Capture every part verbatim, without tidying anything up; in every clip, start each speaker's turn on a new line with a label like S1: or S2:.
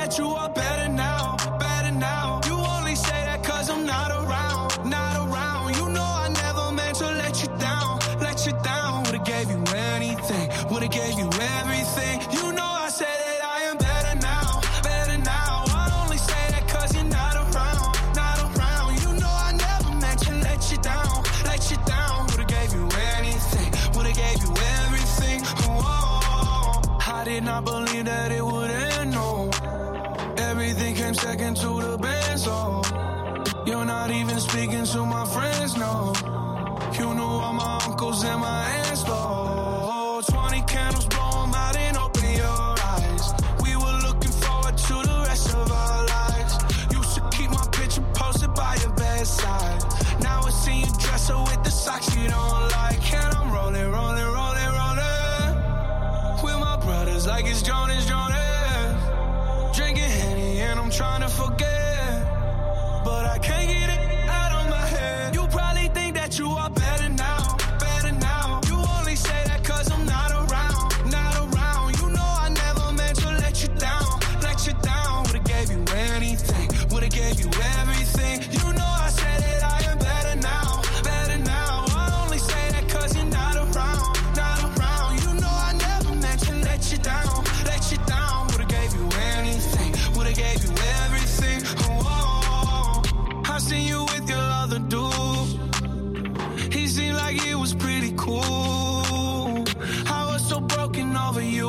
S1: that you are better now, better now. You only say that cause I'm not around, not around. You know I never meant to let you down, let you down. Would've gave you anything, would've gave you everything. You know I said that I am better now, better now. I only say that cause you're not around, not around. You know I never meant to let you down, let you down. Would've gave you anything, would've gave you everything. Oh, I did not believe that it would end, no. Everything came second to the band, so you're not even speaking to my friends, no. You knew all my uncles and my aunts, though. Twenty candles, blow 'em out and open your eyes. We were looking forward to the rest of our lives. Used to keep my picture posted by your bedside. Now I see you dress her with the socks you don't like. And I'm rolling, rolling, rolling, rolling with my brothers like it's Jonas, Jonas. Drinking Henny and I'm trying to forget, but I can't get it out of my head. You probably think that you are better now, better now. You only say that cause I'm not around, not around. You know I never meant to let you down, let you down. Would've gave you anything, would've gave you everything. You know I said that I am better now, better now. I only say that cause you're not around, not around. You know I never meant to let you down, let you down. Would've gave you anything, would've gave you everything. Oh, I seen you with your other dude. He seemed like it was pretty cool. I was so broken over you.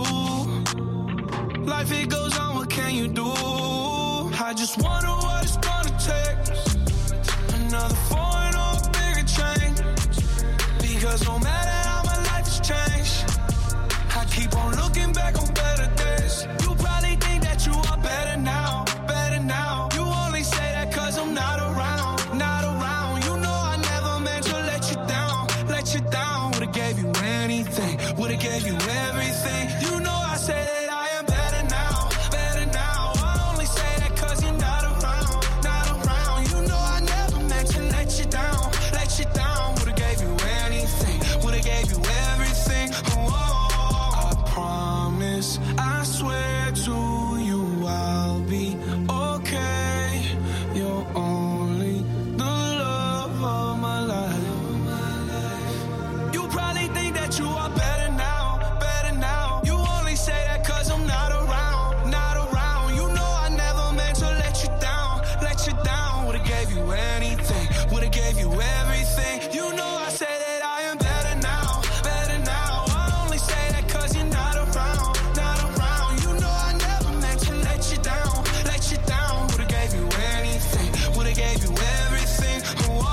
S1: Life it goes on, what can you do? I just wonder what it's gonna take. Another foreign or a bigger change. Because no matter how my life has changed, I keep on looking back on better days. You probably think that you are better now, better now. You only say that cause I'm not around, not around. You know I never meant to let you down, let you down. Would've gave you anything, would've gave you everything. You know I say that I am better now, better now. I only say that cause you're not around, not around. You know I never meant to let you down, let you down. Would've gave you anything, would've gave you everything. Oh, I promise, I swear to you I'll be okay. You're only the love of my life. You probably think that you are better now, better now. You only say that cause I'm not around, not around. You know I never meant to let you down, let you down. Would've gave you anything, would've gave you everything. You know I say that I am better now, better now. I only say that cause you're not around, not around. You know I never meant to let you down, let you down. Would've gave you anything, would've gave you everything. Whoa.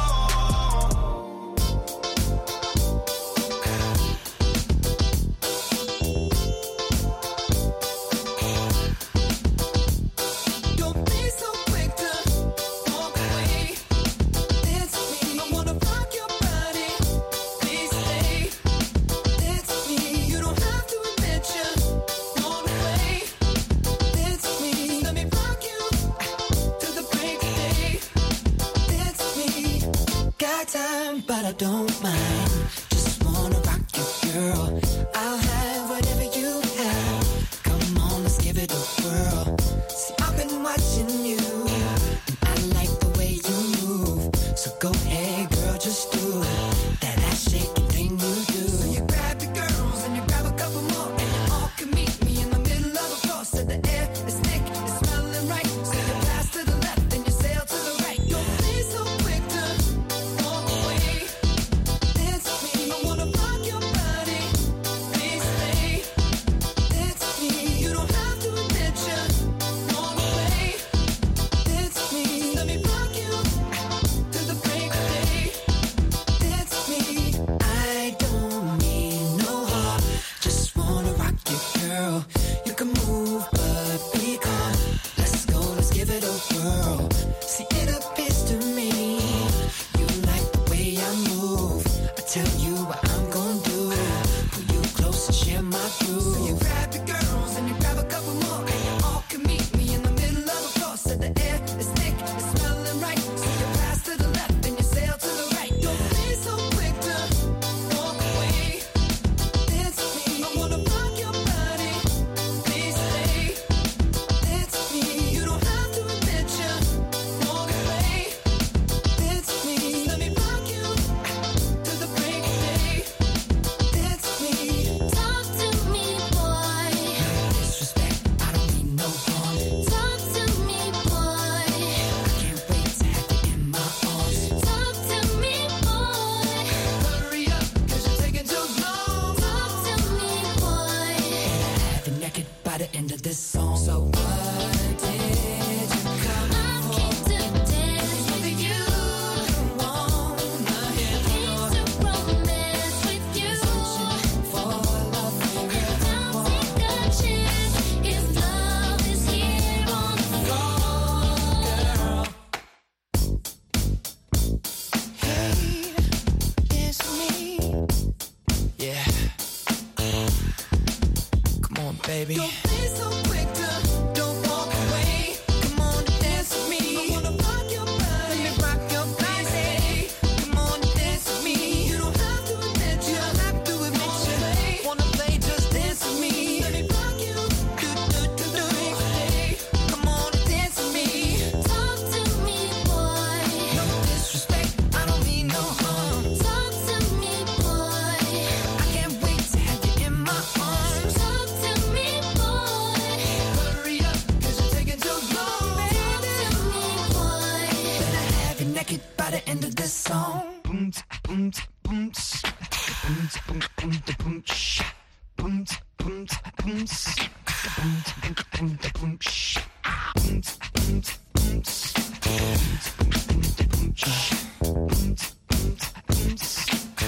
S2: Don't be so quick to walk away. It's me. I wanna rock your body. Please stay. It's me. You don't have to admit you're blown away. It's me. Let me rock you to the break of day. It's me. Got time, but I don't mind. Just wanna rock you, girl. I'll have whatever you have. Come on, let's give it a whirl. See, I've been watching you, and I like the way you move. So go ahead, girl, just do that ass shaking thing you do. So you grab your girls and you grab a couple more, and you all can meet me in the middle of the floor. So the air is thick, it's smelling right. So you pass to the left and you sail to the right. Don't be so quick to walk away. It's me. I wanna rock your body. Please stay. It's me. You don't have to admit you're blown away. It's me. Let me rock you to the break of day. It's me. I don't need no heart. Just wanna rock you, girl. You can move, but be calm. Let's go, let's give it a whirl. See, it appears to me you like the way I move. I tell you what I'm gonna do. Pull you close and share my groove. So you grab your girls and you grab a couple more, and you all can meet me in the middle of the floor. So the air is thick, it's smelling right. So you pass to the left and you sail to the right. Don't be so quick to walk away. It's me. I wanna rock your body. Please stay. It's me. baby. Don't be so quick to don't walk away. Come on, dance with me. I wanna rock your body. Let me rock your body. Come on, dance with me. You don't have to admit you don't have to admit you wanna play, just dance with me. Let me rock you. Do do do do. Come on, dance with me. Talk to me, boy. No disrespect, I don't mean no harm. Talk to me, boy. I can't wait to have you in my arms. Talk to me, boy. Hurry up, cause you're taking too long, baby. Talk to me, boy. Better have you naked by the end of this song. Boom, boom, boom, boom, boom, boom, boom, boom, sh- boom, boom, boom, sh- boom, boom, boom, boom, sh- boom, boom, boom, sh- boom, boom, boom, sh- boom, boom, boom, sh-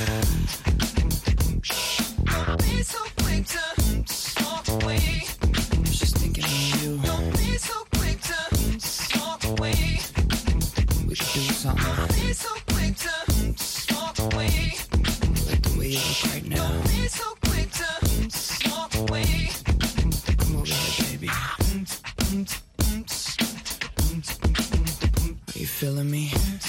S2: Don't be so quick to walk away. I'm just thinking of you. Don't be so quick to walk away. We should do something. Don't be so quick to walk away. Like the way you look right now. Don't be so quick to walk away. Come over here, baby. Are you feeling me?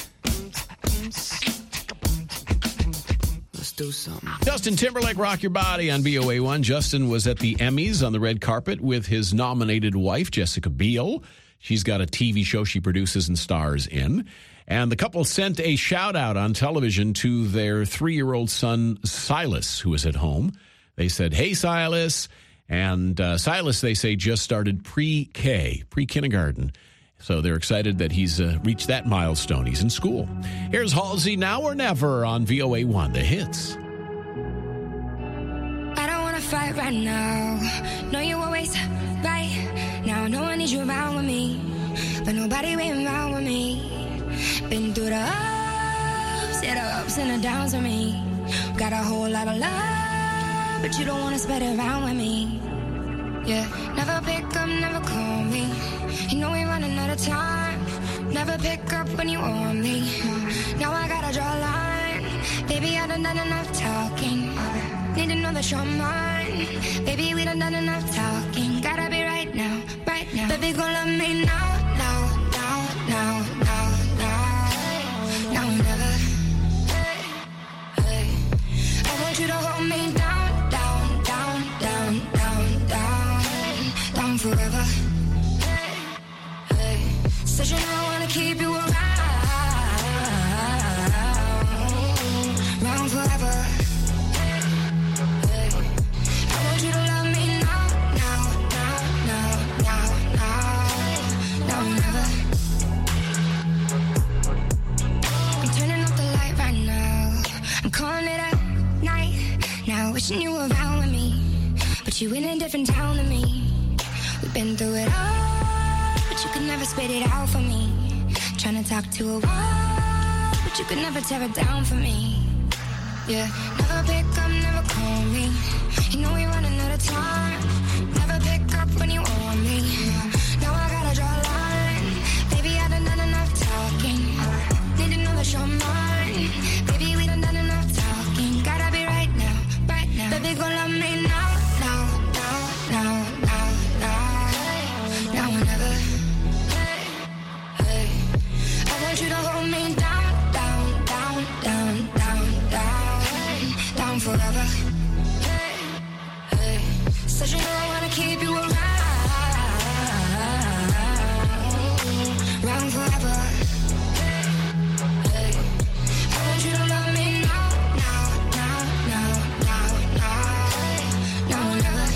S2: Let's do something.
S3: Justin Timberlake, Rock Your Body on V O A one. Justin was at the Emmys on the red carpet with his nominated wife, Jessica Biel. She's got a T V show she produces and stars in. And the couple sent a shout-out on television to their three-year-old son, Silas, who is at home. They said, hey, Silas. And uh, Silas, they say, just started pre-K, pre-kindergarten. So they're excited that he's uh, reached that milestone. He's in school. Here's Halsey, Now or Never on V O A one, the hits.
S4: I don't wanna fight right now. No, you always right. Now no one needs you around with me, but nobody waiting around with me. Been through the ups, yeah, the ups and the downs with me. Got a whole lot of love, but you don't wanna spread it around with me. Yeah, never pick up, never call me. You know we running out of time. Never pick up when you want me. Now I gotta draw a line. Baby, I done done enough talking. Need to know that you're mine. Baby, we done done enough talking. Gotta be right now, right now. Baby, gon' love me now, now, now, now, now, now. Now or never. Hey, hey. I want you to hold me down, down, down, down, down, down, down forever. Hey, hey. Said you know I wanna keep you around, around forever. Wishing you were around with me, but you in a different town than me. We've been through it all, but you could never spit it out for me. Trying to talk to a wall, but you could never tear it down for me. Yeah, never pick up, never call me. You know we're running out of time. Never pick up when you want me. Now I gotta draw a line. Baby, I done done enough talking. Need to know that you're mine. Baby, we done done enough talking. Gotta be right now. Baby, gon' love me now, now, now, now, now, now, now or never. Hey, hey. I want you to hold me down, down, down, down, down, down, down forever. Hey, hey. Said you know I wanna keep you around, around forever. Hey, hey. I want you to love me now, now, now, now, now. No, never.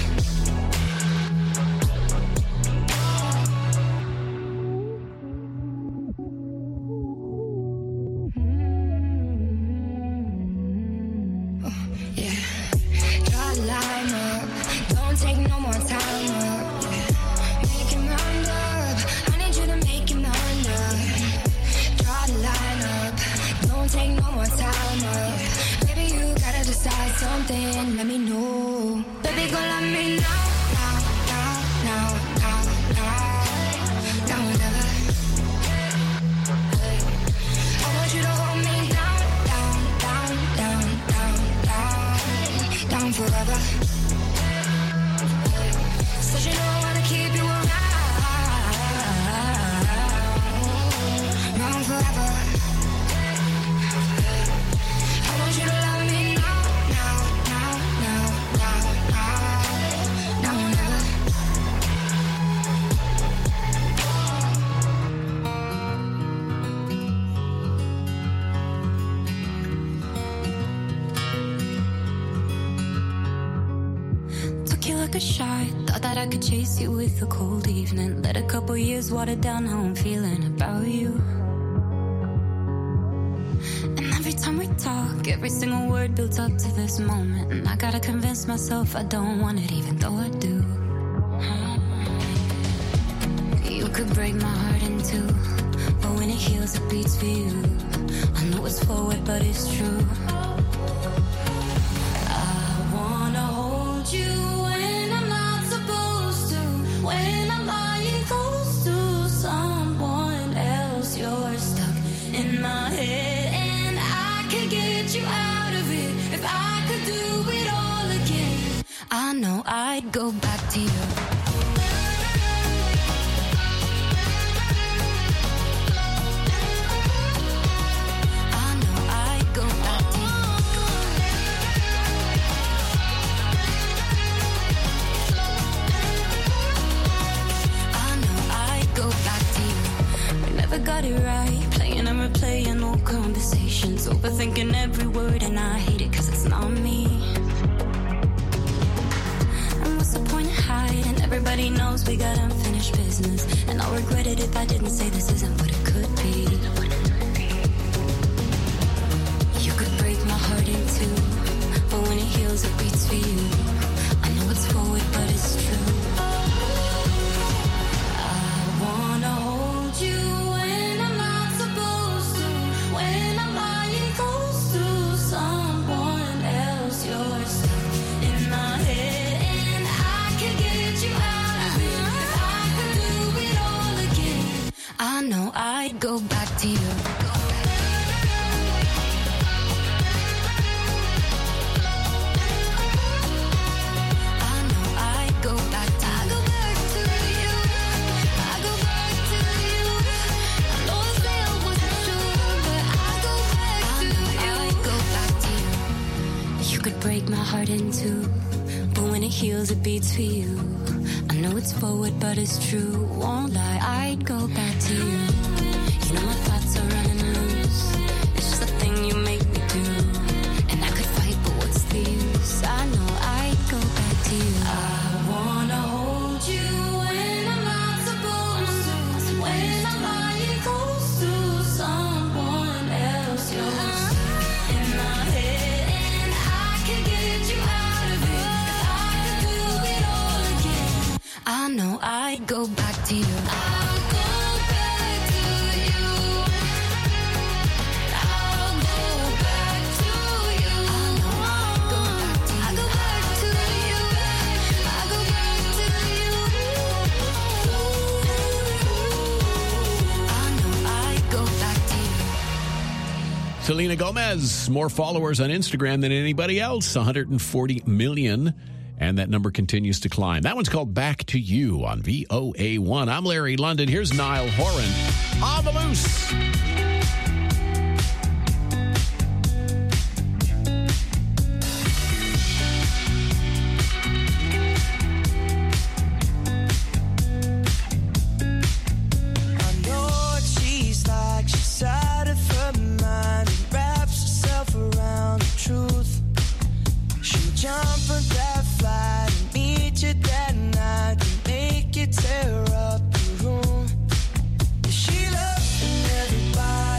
S4: Oh, yeah. Draw a line up. Don't take no more time up. Yeah. Make him round up. I need you to make him round up. Draw the line up. Don't take no more time up. Baby, you gotta decide something. Let me know. Baby, gon' love me now, now, now, now, now, now, now or never. Hey, I want you to hold me down, down, down, down, down, down, down forever. Hey,
S5: like a shot. Thought that I could chase you with a cold evening. Let a couple years water down how I'm feeling about you. And every time we talk, every single word builds up to this moment. And I gotta convince myself I don't want it, even though I do. You could break my heart in two, but when it heals, it beats for you. I know it's forward, but it's true. I wanna hold you when I'm not supposed to. When I'm lying close to someone else, you're stuck in my head, and I could get you out of it if I could do it all again. I know I'd go back to you. Got it right, playing and replaying old conversations, overthinking every word, and I hate it cause it's not me. And what's the point of hiding? Everybody knows we got unfinished business, and I'll regret it if I didn't say this isn't what it could be. You could break my heart in two, but when it heals it beats for you. I know it's forward but it's true. I wanna hold you I know I'd go back to you. I know I'd go back to you. I go back to you. I go back to you. I know the veil wasn't true, but I go back to you. I'd go back to you. You could break my heart in two, but when it heals, it beats for you. I know it's forward, but it's true. Won't lie, I'd go back to you. You know my thoughts are running loose. It's just a thing you make me do. And I could fight, but what's the use? I know I'd go back to you. I wanna hold you when I'm not supposed to. When I'm lying close to someone else. You're in my head, and I can get you out of it if I could do it all again. I know I'd go back to you. I'll go back to you. I'll go back to you. I know I'd go back to you. I'll go back to you. I'll go back to you. I know I'd go back to you.
S3: Selena Gomez, more followers on Instagram than anybody else, one hundred forty million. And that number continues to climb. That one's called Back to You on V O A one. I'm Larry London. Here's Niall Horan on the loose.
S6: I know what she's like. She's out of her mind and wraps herself around the truth. She'll jump on that flight and meet you that night and make you tear up the room. Yeah, she loves everybody.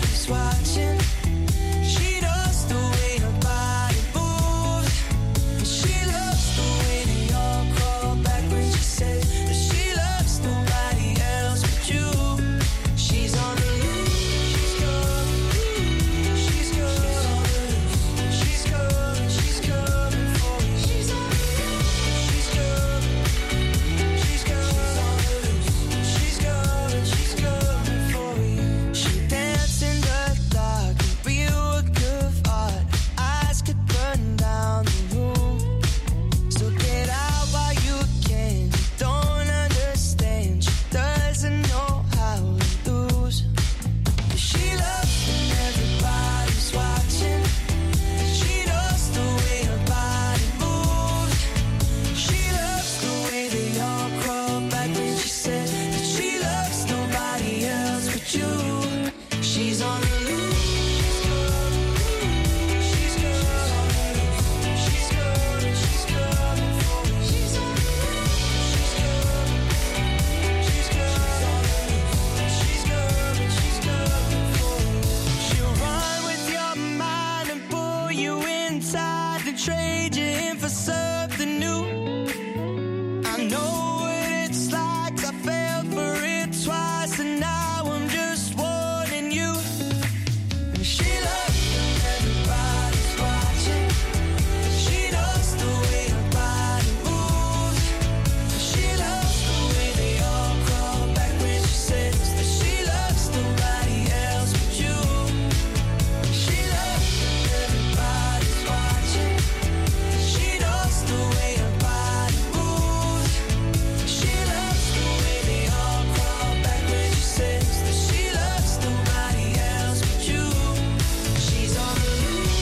S6: something new. I know what it's like. I fell for it twice, and now I'm just warning you. And she loves when everybody's watching. She knows the way her body moves. She loves the way they all crawl back when she says that she loves nobody else but you. She loves when everybody's watching. She knows the way her body moves. She loves the way they all crawl back when she says that she loves nobody else but you. She's on the loose.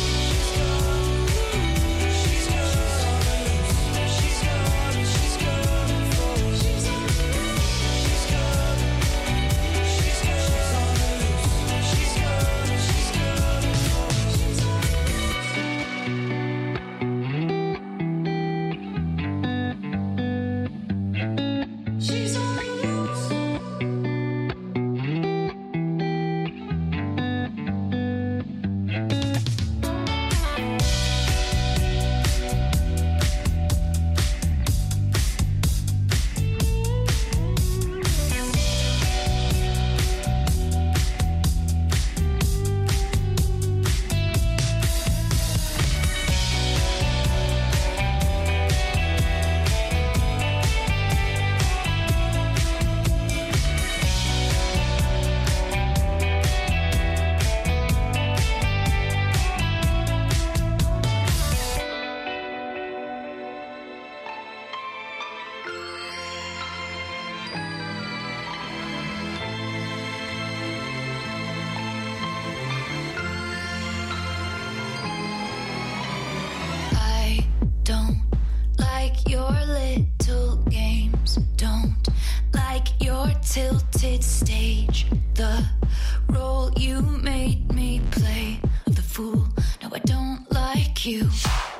S6: She's gone. She's gone. She's gone. She's gone. She's gone. She's gone. She's on the loose. She's gone. She's gone. She's on the loose. She's on the loose.
S5: I don't like your little games. Don't like your tilted stage. The role you made me play of the fool. No, I don't like you.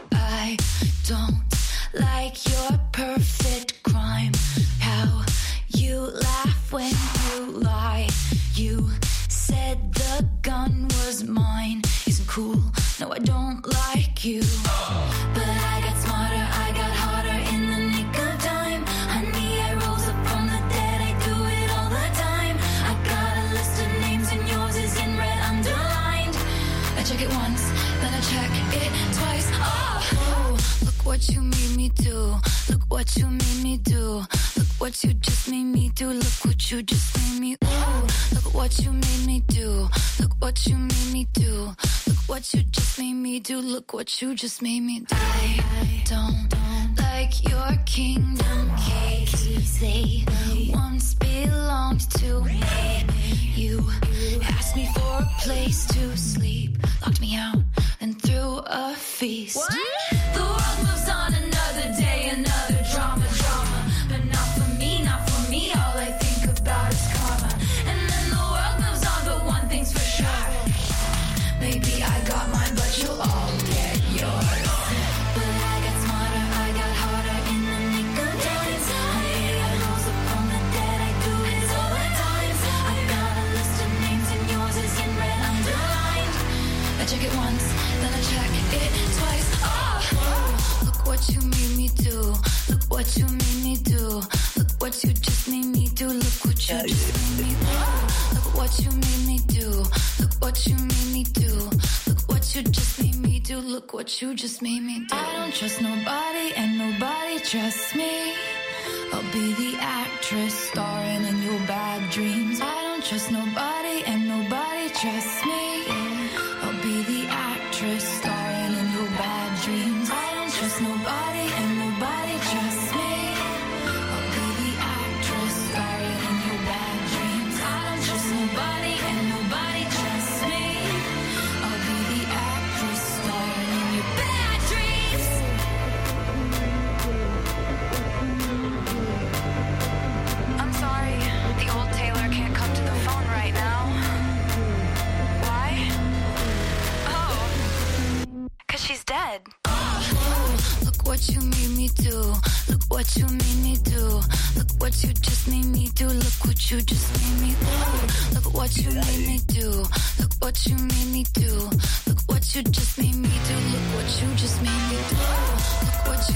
S5: I don't like your perfect crime. How you laugh when you lie. You said the gun was mine. Isn't cool. No, I don't like you. But I got smarter, I got harder in the nick of time. Honey, I rose up from the dead, I do it all the time. I got a list of names and yours is in red underlined. I check it once, then I check it twice. Oh, oh, look what you made me do. Look what you made me do. Look what you just made me do. Look what you just made me. Ooh, look what you made me do. Look what you made me do. Look what you just made me do. Look what you just made me do. I don't like your kingdom keys. They once belonged to me. You asked me for a place to sleep, locked me out, and threw a feast. What? The world moves on another day, another drama, drama. But not for me, not for me. All I think about is karma. And then the world moves on, but one thing's for sure. Maybe I got mine, but you'll all get yours. But I got smarter, I got harder in the nick of time. Honey, I rose up from the dead, I do it all the time. I got a list of names and yours is in red underlined. I check it once, then I check it twice. Oh, oh, look what you made me do. Look what you made me do. Look what you just made me do. Look what you just made me do. Look what you made me do. Look what you made me do. Look what you just made me do. Look what you just made me do. I don't trust nobody and nobody trusts me. I'll be the actress starring in your bad dreams. I don't trust nobody and nobody trusts me. I'll be the actress starring in your bad dreams. I don't trust nobody and nobody trusts me. I'll be the actress starring in your bad dreams. I don't trust nobody and nobody trusts me. I'll be the actress starring in your bad dreams. I'm sorry, the old Taylor can't come to the phone right now. Why? Oh, 'cause she's dead. Oh, look what you made me do. Look what you made me do. Look what you just made me do. Look what you just made me do. Look what you made me do. Look what you made me do. Look what you just made me do. Look what you just made me do. Look what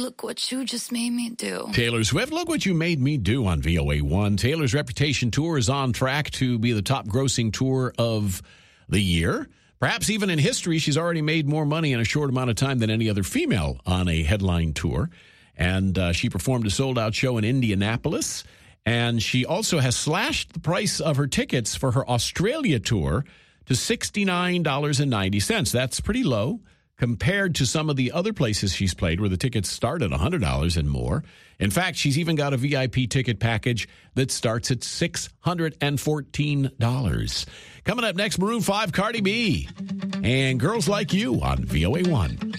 S5: look what you just made me do.
S3: Taylor Swift, look what you made me do on V O A one. Taylor's Reputation Tour is on track to be the top grossing tour of the year. Perhaps even in history, she's already made more money in a short amount of time than any other female on a headline tour. And uh, she performed a sold-out show in Indianapolis. And she also has slashed the price of her tickets for her Australia tour to sixty-nine dollars and ninety cents. That's pretty low compared to some of the other places she's played where the tickets start at one hundred dollars and more. In fact, she's even got a V I P ticket package that starts at six hundred fourteen dollars. Coming up next, Maroon five, Cardi B, and Girls Like You on V O A one.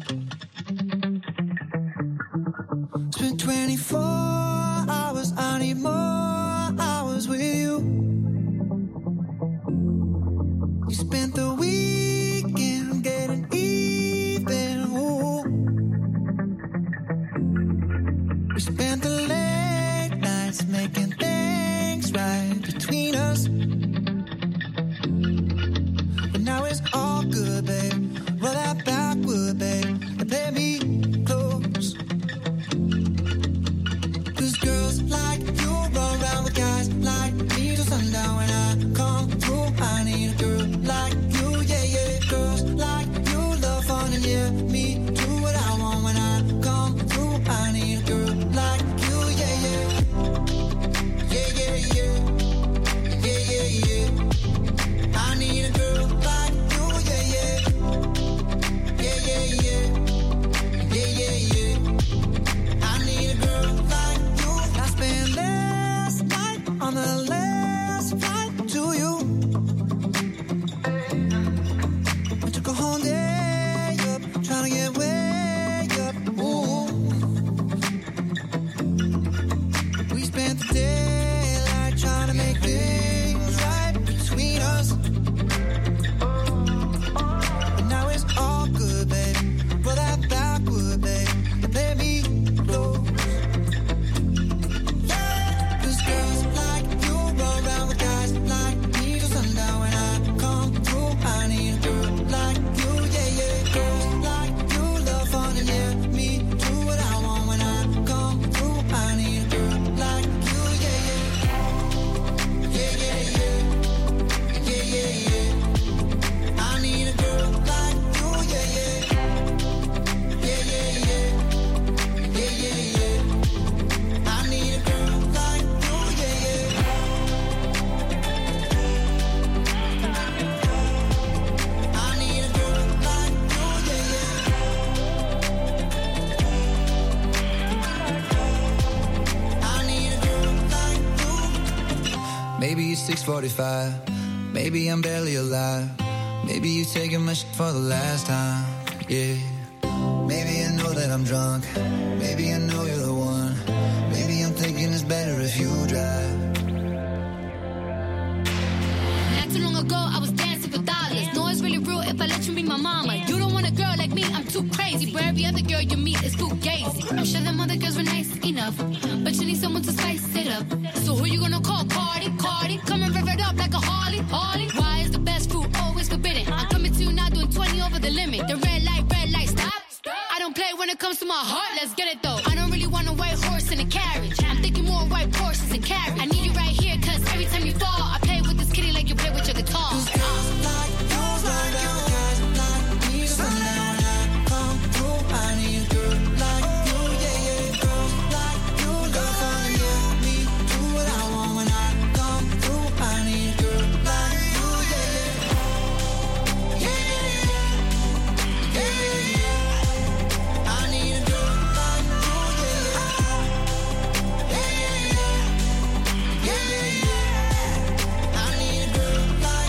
S6: Spent twenty-four hours, I need more hours with you. You spent the weekend getting even. Ooh. We spent the late nights making things right between us. But now it's all good, babe. Roll that backward, babe, and play me close. Cause girls like you run around with guys like me till sundown. When I come through, I need a girl like you, yeah, yeah. Girls like you love fun and yeah, me do what I want. When I come through, I need a girl like you, yeah, yeah. Yeah, yeah, yeah. Yeah, yeah, yeah. I need a girl like you, yeah, yeah. Yeah, yeah, yeah. Yeah, yeah, yeah. I need a girl like you. I spent last night on the last flight to you. We took a whole day up, trying to get way up. Ooh. We spent the daylight trying to make things right between us. But now it's all good, baby. Roll that backward, babe, and play me close. Yeah. Cause girls like you run around with guys like me till sundown. When I come through, I need a girl like you, yeah, yeah. Girls like you love fun and yeah, me do what I want. When I come through, I need a girl like you, yeah, yeah. Yeah, yeah, yeah. Yeah, yeah, yeah. I need a girl like you, yeah, yeah. Yeah, yeah, yeah. Yeah, yeah, yeah. I need a girl like you, yeah, yeah. I need a girl like you, yeah, yeah. I need a girl like you. Maybe it's six forty-five. Maybe I'm barely alive. Maybe you taking my shit for the last time. Yeah. Maybe I know that I'm drunk. Maybe I know you're the one. Maybe I'm thinking it's better if you drive.
S5: Not too long ago, I was dancing for dollars. No, it's really real if I let you be my mama. You don't want a girl like me, I'm too crazy. Where every other girl you meet is too gazy. I'm sure them other girls were nice enough, but you need someone to spice it up. So who you gonna call? Cardi, Cardi. Come and rev it up like a Harley, Harley. Why is the best fruit always forbidden? I'm coming to you now doing twenty over the limit. The red light, red light, stop. I don't play when it comes to my heart, let's get it though. I don't really want a white horse in a carriage. I'm thinking more white horses and carriage. I need you right here, cause every time you fall, I play with this kitty like you play with your guitar.
S6: Cause girls like you run around with guys like me till sundown. When I come through, I need a girl like you, yeah, yeah. Girls like you love fun and yeah, me do what I want. When I come through, I need a girl like you, yeah, yeah. Yeah, yeah, yeah. Yeah, yeah, yeah. I need a girl like you, yeah, yeah. Yeah, yeah, yeah. Yeah, yeah, yeah. I need a girl like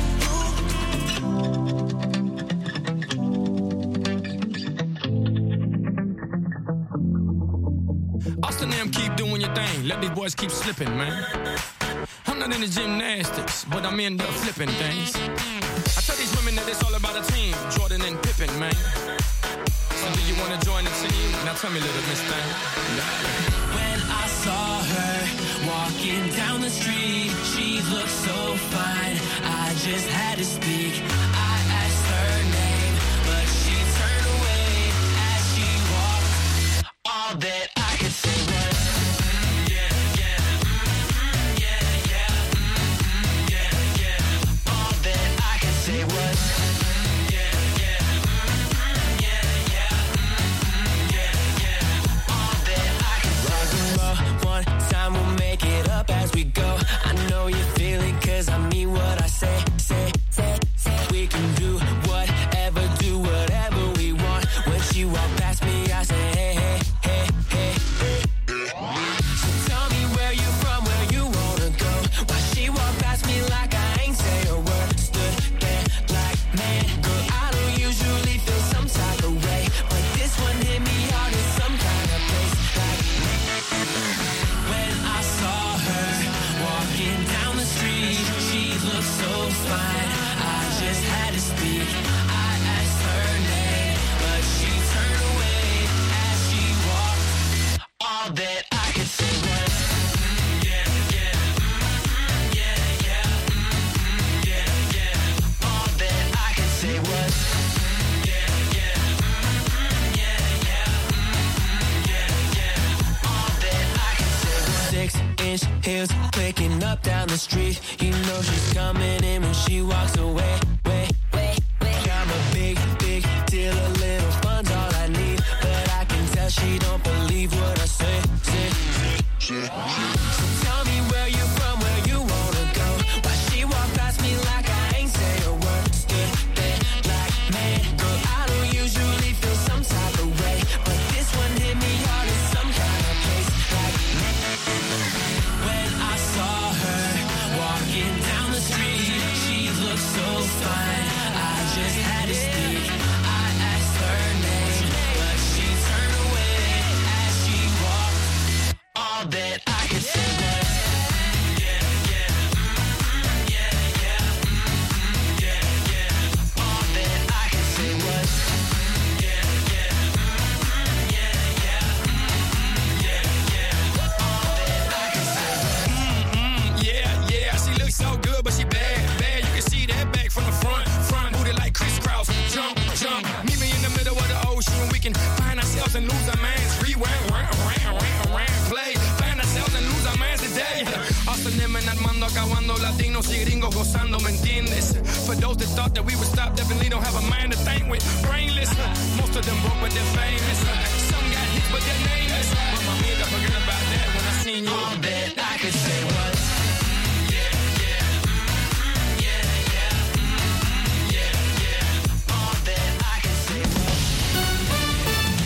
S7: Austin them keep doing your thing. Let these boys keep slipping, man. I'm not into gymnastics, but I'm into flipping things. I tell these women that it's all about a team. Jordan and Pippen, man. So do you want to join the team? Now tell me, little miss thing.
S8: When I saw her walking down the street, she looked so fine, I just had to speak. I asked her name, but she turned away as she walked all she walked past me, I said, hey, hey, hey, hey, hey. She tell me where you from, where you wanna go. Why she walked past me like I ain't say a word. Stood there like, man, girl, I don't usually feel some type of way, but this one hit me hard in some kind of place. Like, when I saw her walking down the street, she looked so fine, I just had to speak. I asked her name, but she turned away as she walked. All that I could say was, mm, yeah, yeah, mm, yeah, yeah, mm, yeah, yeah. All that I could say was, mm, yeah, yeah, mm, yeah, yeah, mm, yeah, yeah. All that I could say was, six-inch heels clicking up down the street. You know she's coming in when she walks away. Wait, wait, wait. I'm a big, big deal. A little fun's all I need, but I can tell she don't believe what I say. Say, say, so tell me where you from, where you wanna go. Why she walked past me like I ain't say a word. Stood there like, man, girl, I don't usually feel some type of way, but this one hit me hard in some kind of place. Like, when I saw her walking down the street, she looked so fine, I just had to speak. I asked her name, but she turned away as she walked. All that I could say was, mm, yeah, yeah, mm, yeah, yeah, mm, yeah, yeah. All that I could say was, mm, yeah, yeah, mm, yeah, yeah, mm, yeah, yeah. All that I could say was,
S7: Mm, yeah, yeah, she looks so good, but she bad, bad. You can see that back from the front, front booty like crisscross. Jump, jump, meet me in the middle of the ocean. We can find ourselves and lose our minds. Rewind, round, round, round, round, play. Find ourselves and lose our minds today. Austin and Armando acabando, latinos y gringos gozando, ¿me entiendes? For those that thought that we would stop, definitely don't have a mind to think with. Brainless, most of them broke, but they're famous. Some got hits, but they're nameless. But my made up forget about that when I seen you.
S8: all that I could say was,